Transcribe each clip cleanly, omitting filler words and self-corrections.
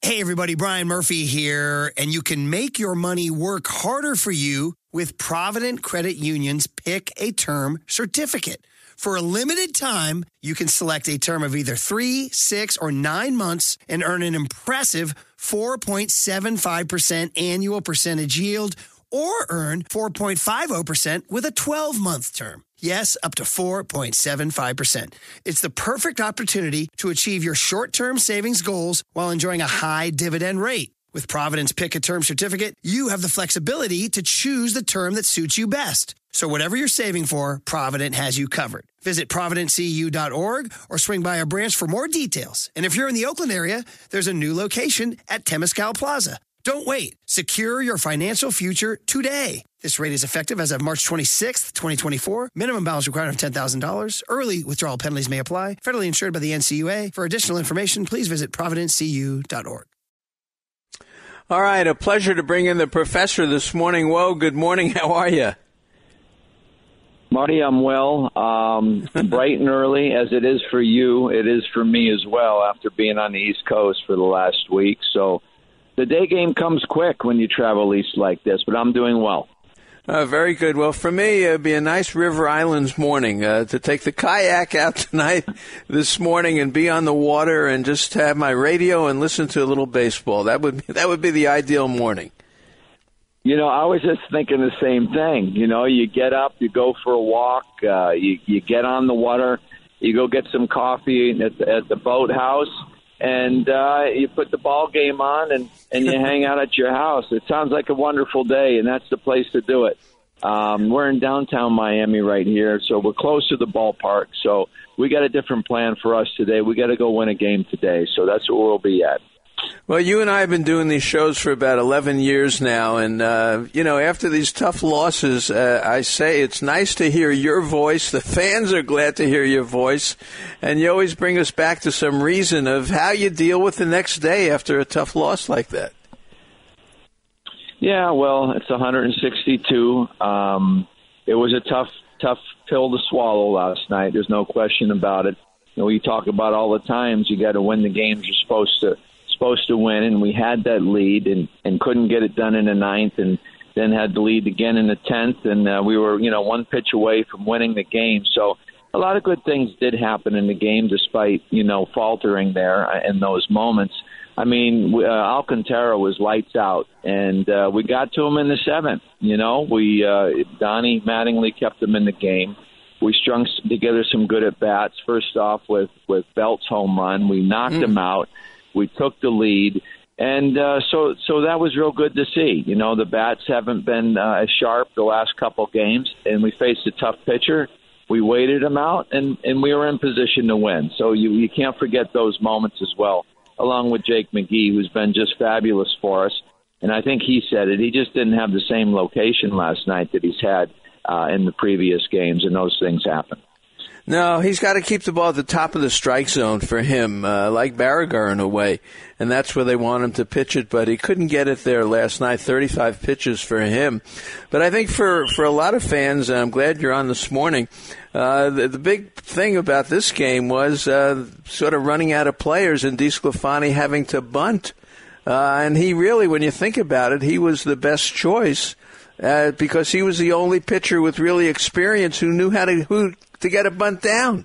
Hey, everybody, Brian Murphy here, and you can make your money work harder for you with Provident Credit Union's Pick a Term certificate. For a limited time, you can select a term of either 3, 6, or 9 months and earn an impressive 4.75% annual percentage yield, or earn 4.50% with a 12-month term. Yes, up to 4.75%. It's the perfect opportunity to achieve your short-term savings goals while enjoying a high dividend rate. With Provident's Pick a Term certificate, you have the flexibility to choose the term that suits you best. So whatever you're saving for, Provident has you covered. Visit providentcu.org or swing by a branch for more details. And if you're in the Oakland area, there's a new location at Temescal Plaza. Don't wait. Secure your financial future today. This rate is effective as of March 26th, 2024. Minimum balance required of $10,000. Early withdrawal penalties may apply. Federally insured by the NCUA. For additional information, please visit providentcu.org. All right, a pleasure to bring in the professor this morning. Whoa, good morning. How are you? Marty, I'm well. Bright and early, as it is for you, it is for me as well after being on the East Coast for the last week. So the day game comes quick when you travel east like this, but I'm doing well. Very good. Well, for me, it'd be a nice River Islands morning to take the kayak out tonight, this morning, and be on the water and just have my radio and listen to a little baseball. That would be the ideal morning. You know, I was just thinking the same thing. You know, you get up, you go for a walk, you get on the water, you go get some coffee at the boathouse, and you put the ball game on and you hang out at your house. It sounds like a wonderful day, and that's the place to do it. We're in downtown Miami right here, so we're close to the ballpark. So we got a different plan for us today. We got to go win a game today, so that's where we'll be at. Well, you and I have been doing these shows for about 11 years now, and, after these tough losses, I say it's nice to hear your voice. The fans are glad to hear your voice, and you always bring us back to some reason of how you deal with the next day after a tough loss like that. Yeah, well, it's 162. It was a tough pill to swallow last night. There's no question about it. You know, we talk about all the times you got to win the games you're supposed to win, and we had that lead and couldn't get it done in the ninth, and then had the lead again in the 10th, and we were, one pitch away from winning the game. So a lot of good things did happen in the game despite, faltering there in those moments. I mean, Alcantara was lights out, and we got to him in the 7th. Donnie Mattingly kept him in the game. We strung together some good at-bats, first off with Belt's home run. We knocked him out. We took the lead, and so that was real good to see. The bats haven't been as sharp the last couple games, and we faced a tough pitcher. We waited him out, and we were in position to win. So you can't forget those moments as well, along with Jake McGee, who's been just fabulous for us. And I think he said it. He just didn't have the same location last night that he's had in the previous games, and those things happen. No, he's got to keep the ball at the top of the strike zone for him, like Barragar in a way, and that's where they want him to pitch it, but he couldn't get it there last night, 35 pitches for him. But I think for a lot of fans, and I'm glad you're on this morning, the big thing about this game was sort of running out of players and DeSclafani having to bunt. And he really, when you think about it, he was the best choice because he was the only pitcher with really experience who knew how to get a bunt down.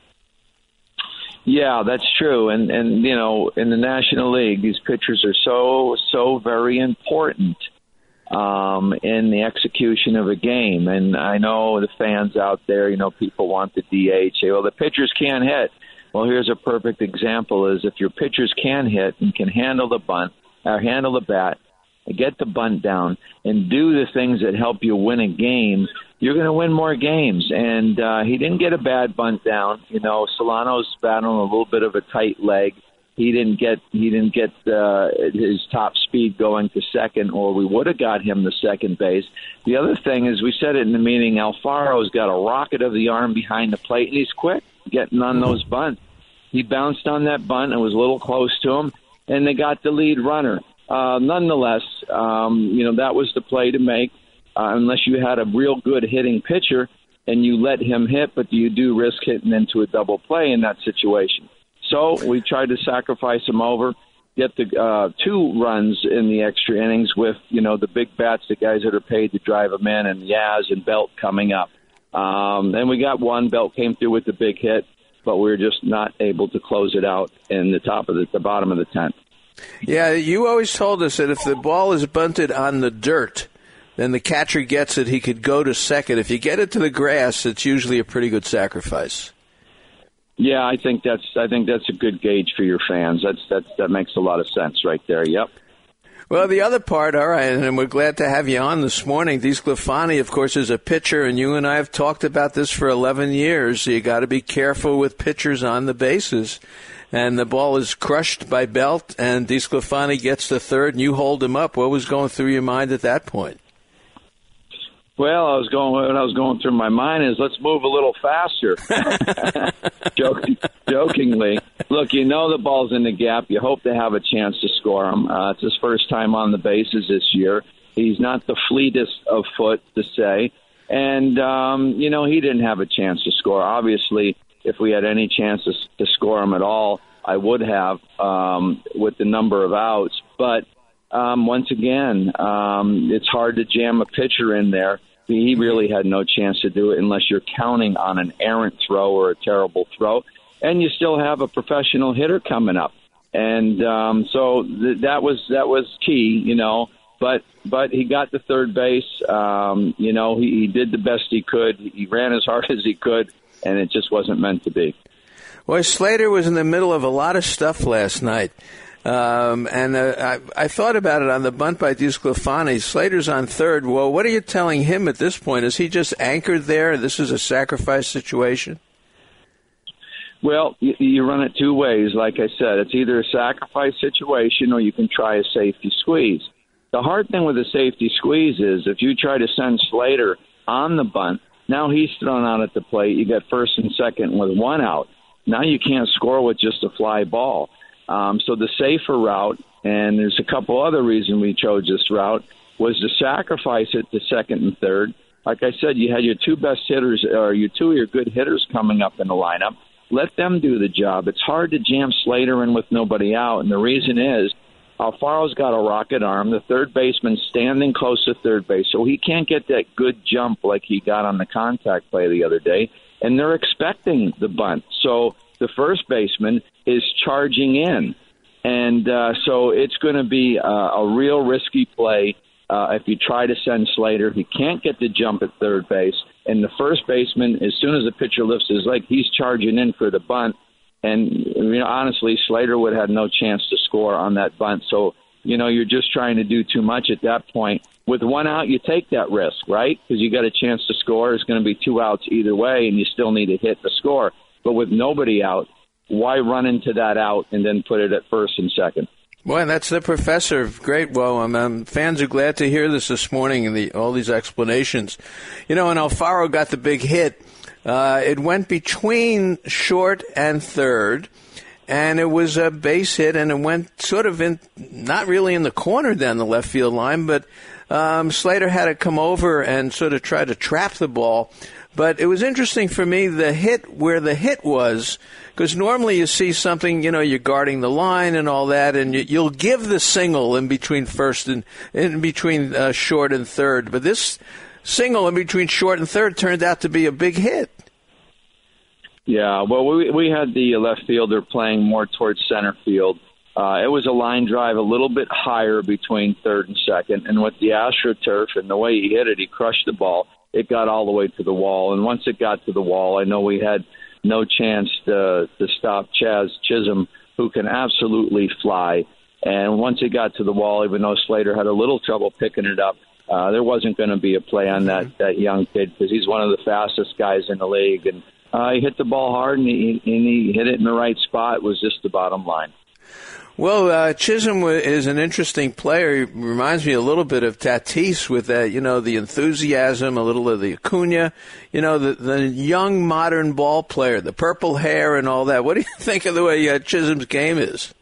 Yeah, that's true. And in the National League, these pitchers are so very important in the execution of a game. And I know the fans out there, people want the DH. Say, well, the pitchers can't hit. Well, here's a perfect example is if your pitchers can hit and can handle the bunt, or handle the bat, get the bunt down, and do the things that help you win a game, you're going to win more games. And he didn't get a bad bunt down. Solano's battling a little bit of a tight leg. He didn't get his top speed going to second, or we would have got him to second base. The other thing is, we said it in the meeting, Alfaro's got a rocket of the arm behind the plate, and he's quick getting on those bunts. He bounced on that bunt and was a little close to him, and they got the lead runner. Nonetheless, that was the play to make, unless you had a real good hitting pitcher and you let him hit, but you do risk hitting into a double play in that situation. So we tried to sacrifice him over. get the 2 runs in the extra innings with, the big bats, the guys that are paid to drive them in, and Yaz and Belt coming up. And we got one. Belt came through with the big hit, but we were just not able to close it out in the bottom of the 10th. Yeah, you always told us that if the ball is bunted on the dirt, then the catcher gets it, he could go to second. If you get it to the grass, it's usually a pretty good sacrifice. Yeah, I think that's a good gauge for your fans. That makes a lot of sense right there. Yep. Well, the other part, all right, and we're glad to have you on this morning. DeSclafani, of course, is a pitcher, and you and I have talked about this for 11 years. So you got to be careful with pitchers on the bases. And the ball is crushed by Belt, and DeSclafani gets the third, and you hold him up. What was going through your mind at that point? Well, what I was going through my mind is, let's move a little faster. Jokingly. Look, the ball's in the gap. You hope to have a chance to score him. It's his first time on the bases this year. He's not the fleetest of foot, to say. And, he didn't have a chance to score. Obviously, if we had any chance to score him at all, I would have with the number of outs. But once again, it's hard to jam a pitcher in there. He really had no chance to do it unless you're counting on an errant throw or a terrible throw. And you still have a professional hitter coming up. And so that was key, But he got to third base. He did the best he could. He ran as hard as he could, and it just wasn't meant to be. Well, Slater was in the middle of a lot of stuff last night. I thought about it on the bunt by DeSclafani. Slater's on third. Well, what are you telling him at this point? Is he just anchored there? This is a sacrifice situation? Well, you run it 2 ways. Like I said, it's either a sacrifice situation or you can try a safety squeeze. The hard thing with a safety squeeze is if you try to send Slater on the bunt, now he's thrown out at the plate. You got first and second with 1 out. Now you can't score with just a fly ball. So the safer route, and there's a couple other reasons we chose this route, was to sacrifice it to second and third. Like I said, you had your 2 best hitters, or your 2 of your good hitters coming up in the lineup. Let them do the job. It's hard to jam Slater in with nobody out, and the reason is Alfaro's got a rocket arm. The third baseman's standing close to third base, so he can't get that good jump like he got on the contact play the other day, and they're expecting the bunt. So the first baseman is charging in. And so it's going to be a real risky play if you try to send Slater. He can't get the jump at third base. And the first baseman, as soon as the pitcher lifts his leg, he's charging in for the bunt. And, honestly, Slater would have had no chance to score on that bunt. So, you're just trying to do too much at that point. With 1 out, you take that risk, right? Because you got a chance to score. It's going to be 2 outs either way, and you still need to hit the score. But with nobody out, why run into that out and then put it at first and second? Boy, that's the professor. Great. Well, fans are glad to hear this morning and all these explanations. And Alfaro got the big hit. It went between short and third, and it was a base hit, and it went sort of not really in the corner down the left field line, but Slater had to come over and sort of try to trap the ball. But it was interesting for me, where the hit was, because normally you see something, you're guarding the line and all that, and you'll give the single in between first and in between short and third. But this single in between short and third turned out to be a big hit. Yeah, well, we had the left fielder playing more towards center field. It was a line drive a little bit higher between third and second, and with the AstroTurf and the way he hit it, he crushed the ball. It got all the way to the wall, and once it got to the wall, I know we had no chance to stop Chaz Chisholm, who can absolutely fly. And once it got to the wall, even though Slater had a little trouble picking it up, there wasn't going to be a play on that young kid because he's one of the fastest guys in the league. And he hit the ball hard, and he hit it in the right spot. It was just the bottom line. Well, Chisholm is an interesting player. He reminds me a little bit of Tatis with that, the enthusiasm, a little of the Acuna, the young modern ball player, the purple hair and all that. What do you think of the way Chisholm's game is?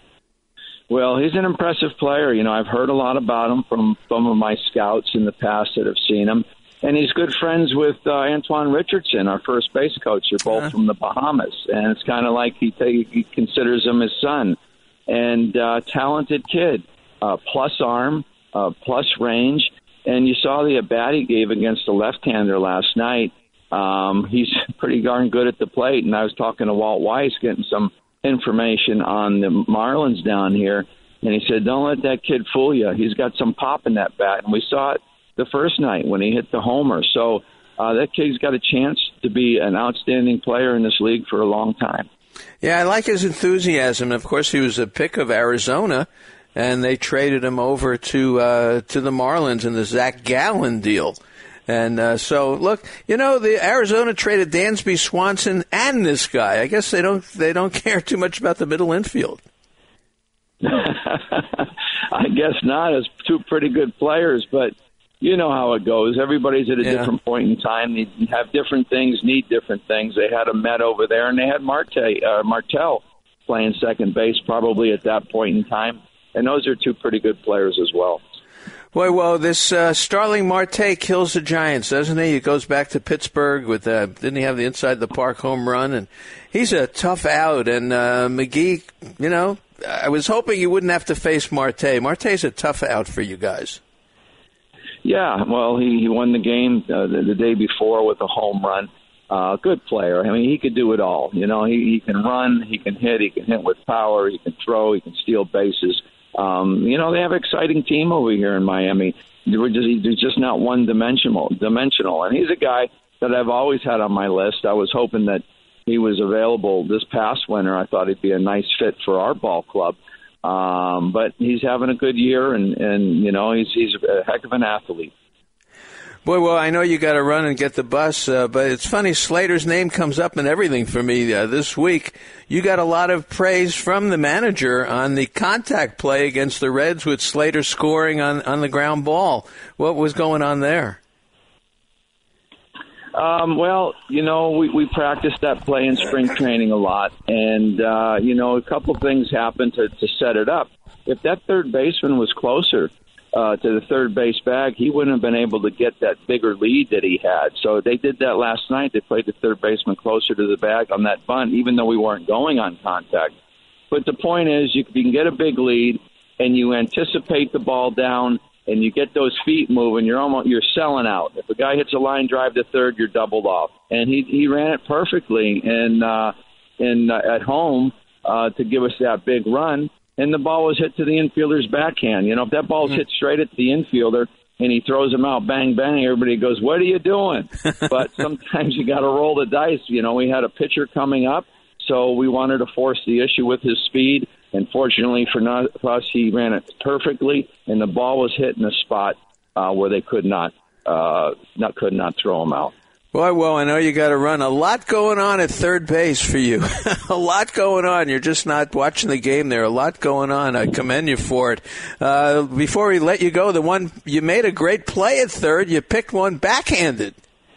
Well, he's an impressive player. I've heard a lot about him from some of my scouts in the past that have seen him. And he's good friends with Antoine Richardson, our first base coach. They're both from the Bahamas. And it's kind of like he considers him his son. and talented kid, plus arm, plus range. And you saw the at-bat he gave against the left-hander last night. He's pretty darn good at the plate. And I was talking to Walt Weiss, getting some information on the Marlins down here. And he said, don't let that kid fool you. He's got some pop in that bat. And we saw it the first night when he hit the homer. So that kid's got a chance to be an outstanding player in this league for a long time. Yeah, I like his enthusiasm. Of course, he was a pick of Arizona, and they traded him over to the Marlins in the Zach Gallen deal. And so, look, the Arizona traded Dansby Swanson and this guy. I guess they don't care too much about the middle infield. I guess not. It's two pretty good players, but you know how it goes. Everybody's at a different point in time. They have different things, need different things. They had a Met over there, and they had Martell playing second base probably at that point in time. And those are two pretty good players as well. Boy, well, this Starling Marte kills the Giants, doesn't he? He goes back to Pittsburgh with didn't he have the inside the park home run? And he's a tough out. And McGee, I was hoping you wouldn't have to face Marte. Marte's a tough out for you guys. Yeah, well, he won the game the day before with a home run. Good player. I mean, he could do it all. He can run, he can hit with power, he can throw, he can steal bases. They have an exciting team over here in Miami. They're just not one-dimensional. And he's a guy that I've always had on my list. I was hoping that he was available this past winter. I thought he'd be a nice fit for our ball club. But he's having a good year, and he's a heck of an athlete. Boy, well, I know you got to run and get the bus, but it's funny, Slater's name comes up in everything for me this week. You got a lot of praise from the manager on the contact play against the Reds with Slater scoring on the ground ball. What was going on there? We practiced that play in spring training a lot, and, a couple things happened to set it up. If that third baseman was closer to the third base bag, he wouldn't have been able to get that bigger lead that he had. So they did that last night. They played the third baseman closer to the bag on that bunt, even though we weren't going on contact. But the point is, you can get a big lead, and you anticipate the ball down, and you get those feet moving, you're selling out. If a guy hits a line drive to third, you're doubled off. And he ran it perfectly at home to give us that big run. And the ball was hit to the infielder's backhand. If that ball's hit straight at the infielder and he throws him out, bang, bang, everybody goes, what are you doing? But sometimes you got to roll the dice. We had a pitcher coming up, so we wanted to force the issue with his speed. And fortunately for us, he ran it perfectly, and the ball was hit in a spot where they could not throw him out. Boy, well, I know you got to run. A lot going on at third base for you. A lot going on. You're just not watching the game there. A lot going on. I commend you for it. Before we let you go, you made a great play at third. You picked one backhanded.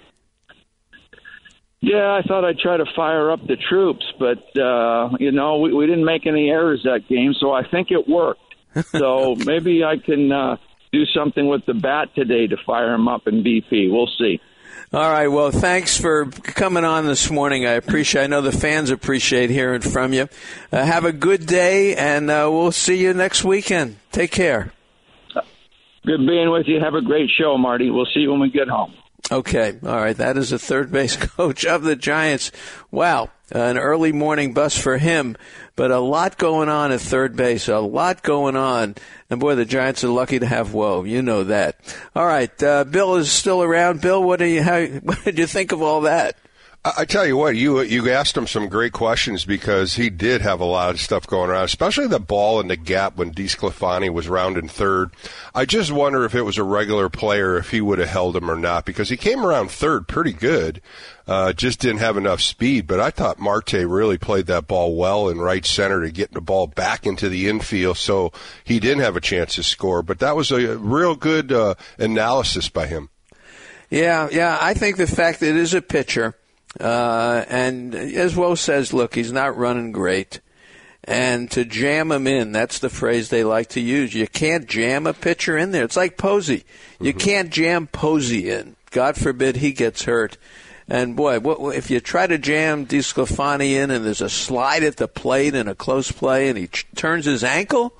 Yeah, I thought I'd try to fire up the troops, but, we didn't make any errors that game, so I think it worked. So maybe I can do something with the bat today to fire him up in BP. We'll see. All right. Well, thanks for coming on this morning. I know the fans appreciate hearing from you. Have a good day, and we'll see you next weekend. Take care. Good being with you. Have a great show, Marty. We'll see you when we get home. Okay. All right. That is the third base coach of the Giants. Wow. An early morning bus for him, but a lot going on at third base, a lot going on. And, boy, the Giants are lucky to have Woe. You know that. All right. Bill is still around. Bill, what did you think of all that? I tell you what, you asked him some great questions because he did have a lot of stuff going on, especially the ball in the gap when DeSclafani was rounding third. I just wonder if it was a regular player, if he would have held him or not, because he came around third pretty good, just didn't have enough speed. But I thought Marte really played that ball well in right center to get the ball back into the infield, so he didn't have a chance to score. But that was a real good analysis by him. Yeah, I think the fact that it is a pitcher, and as Woe says, look, he's not running great. And to jam him in, that's the phrase they like to use. You can't jam a pitcher in there. It's like Posey. You can't jam Posey in. God forbid he gets hurt. And, boy, if you try to jam DeSclafani in and there's a slide at the plate in a close play and he turns his ankle,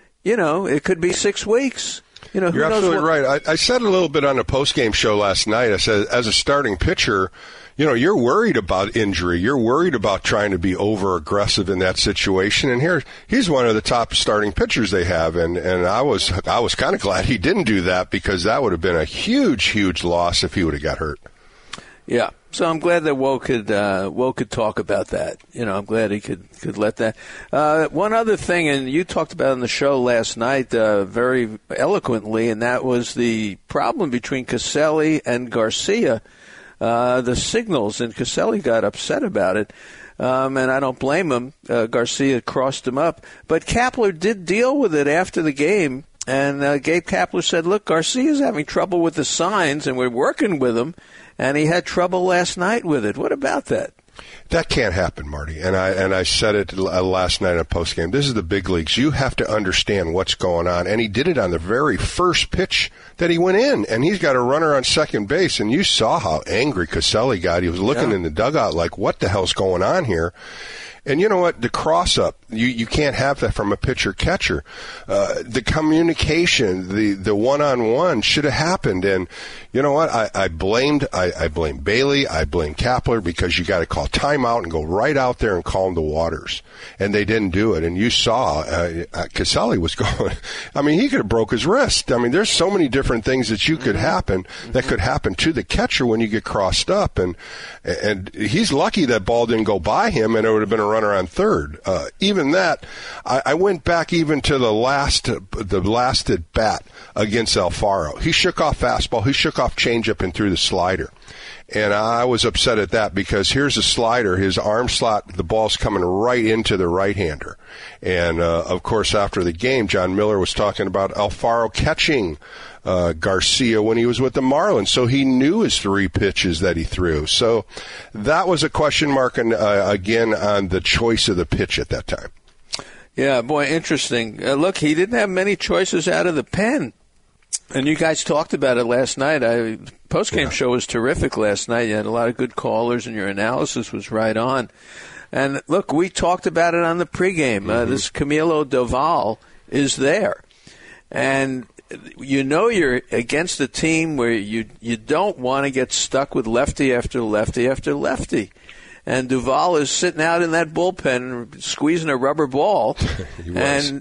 it could be 6 weeks. You're absolutely right. I said a little bit on the postgame show last night. I said, as a starting pitcher, you're worried about injury. You're worried about trying to be over-aggressive in that situation. And he's one of the top starting pitchers they have. And I was kind of glad he didn't do that, because that would have been a huge, huge loss if he would have got hurt. Yeah. So I'm glad that Woe could talk about that. I'm glad he could let that. One other thing, and you talked about on the show last night very eloquently, and that was the problem between Caselli and Garcia, the signals, and Caselli got upset about it. And I don't blame him. Garcia crossed him up. But Kapler did deal with it after the game, and Gabe Kapler said, look, Garcia's having trouble with the signs, and we're working with him. And he had trouble last night with it. What about that? That can't happen, Marty. And I said it last night at postgame. This is the big leagues. You have to understand what's going on. And he did it on the very first pitch that he went in. And he's got a runner on second base. And you saw how angry Caselli got. He was looking in the dugout like, what the hell's going on here? And you know what? The cross-up, you can't have that from a pitcher-catcher. The communication, the one-on-one should have happened. And you know what? I blame Bailey. I blame Kapler, because you got to call timeout and go right out there and calm the waters. And they didn't do it. And you saw Caselli was going. I mean, he could have broke his wrist. I mean, there's so many different things that could happen to the catcher when you get crossed up. And he's lucky that ball didn't go by him, and it would have been a runner on third. Even that, I went back even to the last at bat against Alfaro. He shook off fastball, he shook off changeup, and threw the slider. And I was upset at that, because here's a slider, his arm slot, the ball's coming right into the right-hander. And, of course, after the game, John Miller was talking about Alfaro catching Garcia when he was with the Marlins, so he knew his 3 pitches that he threw. So that was a question mark, again, on the choice of the pitch at that time. Yeah, boy, interesting. Look, he didn't have many choices out of the pen. And you guys talked about it last night. Postgame show was terrific last night. You had a lot of good callers, and your analysis was right on. And, look, we talked about it on the pregame. This Camilo Doval is there. And you're against a team where you don't want to get stuck with lefty after lefty after lefty. And Doval is sitting out in that bullpen squeezing a rubber ball. And,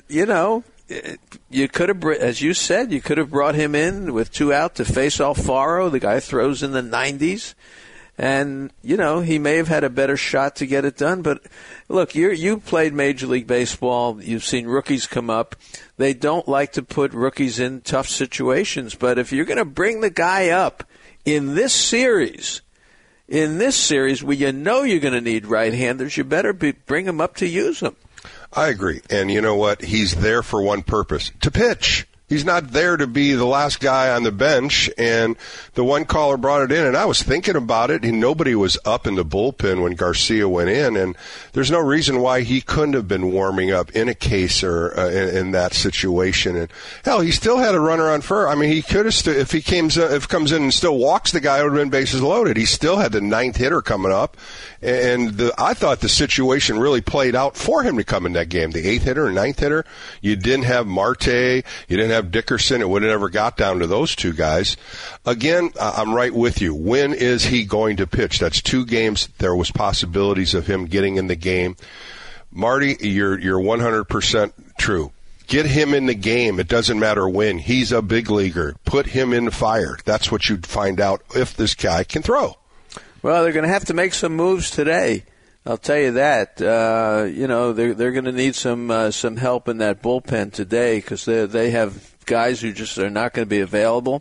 you could have, as you said, you could have brought him in with 2 out to face Alfaro. The guy throws in the 90s. And, he may have had a better shot to get it done. But, look, you played Major League Baseball. You've seen rookies come up. They don't like to put rookies in tough situations. But if you're going to bring the guy up in this series where you're going to need right-handers, you better bring him up to use them. I agree. And you know what? He's there for one purpose, to pitch. He's not there to be the last guy on the bench. And the one caller brought it in, and I was thinking about it, and nobody was up in the bullpen when Garcia went in. And there's no reason why he couldn't have been warming up in a case or in that situation. And hell, he still had a runner on first. I mean, he could have if he comes in and still walks the guy, it would have been bases loaded. He still had the 9th hitter coming up. And I thought the situation really played out for him to come in that game. The 8th hitter and 9th hitter. You didn't have Marte. You didn't have Dickerson. It would have never got down to those 2 guys. Again, I'm right with you. When is he going to pitch? That's 2 games. There was possibilities of him getting in the game. Marty, you're 100% true. Get him in the game. It doesn't matter when. He's a big leaguer. Put him in the fire. That's what you'd find out if this guy can throw. Well, they're going to have to make some moves today. I'll tell you that. They're going to need some help in that bullpen today, because they have guys who just are not going to be available.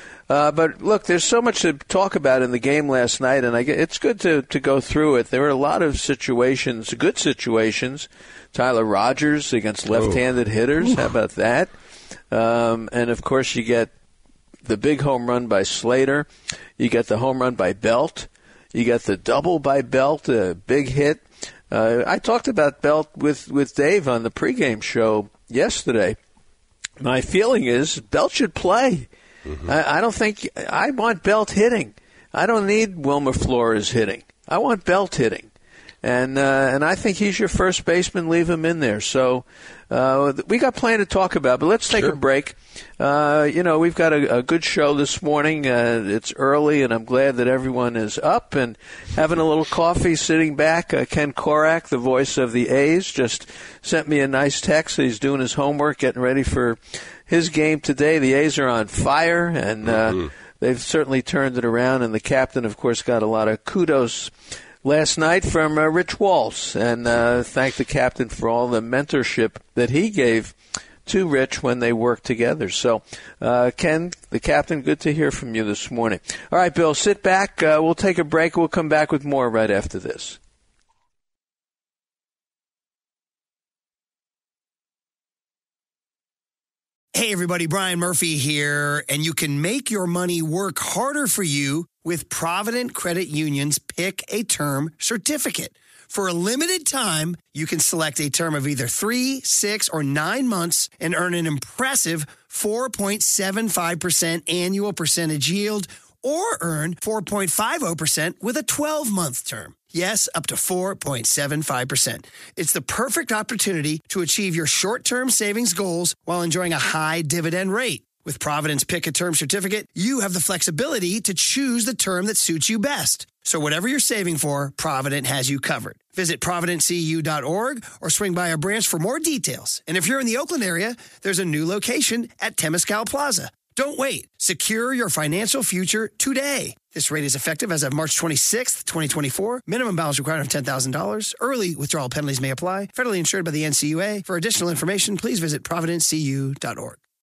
But look, there's so much to talk about in the game last night, and it's good to go through it. There were a lot of situations, good situations. Tyler Rogers against left-handed hitters. How about that? And of course, you get the big home run by Slater. You get the home run by Belt. You got the double by Belt, a big hit. I talked about Belt with Dave on the pregame show yesterday. My feeling is Belt should play. I don't think – I want Belt hitting. I don't need Wilmer Flores hitting. I want Belt hitting. And I think he's your first baseman. Leave him in there. So we got plenty to talk about, but let's take a break. We've got a good show this morning. It's early, and I'm glad that everyone is up and having a little coffee, sitting back. Ken Korak, the voice of the A's, just sent me a nice text. He's doing his homework, getting ready for his game today. The A's are on fire, and they've certainly turned it around. And the captain, of course, got a lot of kudos last night from Rich Walsh, and thank the captain for all the mentorship that he gave to Rich when they worked together. So, Ken, the captain, good to hear from you this morning. All right, Bill, sit back. We'll take a break. We'll come back with more right after this. Hey, everybody, Brian Murphy here, and you can make your money work harder for you with Provident Credit Union's Pick a Term certificate. For a limited time, you can select a term of either 3, 6, or 9 months and earn an impressive 4.75% annual percentage yield, or earn 4.50% with a 12-month term. Yes, up to 4.75%. It's the perfect opportunity to achieve your short-term savings goals while enjoying a high dividend rate. With Provident's Pick a Term certificate, you have the flexibility to choose the term that suits you best. So whatever you're saving for, Provident has you covered. Visit providentcu.org or swing by our branch for more details. And if you're in the Oakland area, there's a new location at Temescal Plaza. Don't wait. Secure your financial future today. This rate is effective as of March 26th, 2024. Minimum balance required of $10,000. Early withdrawal penalties may apply. Federally insured by the NCUA. For additional information, please visit providentcu.org.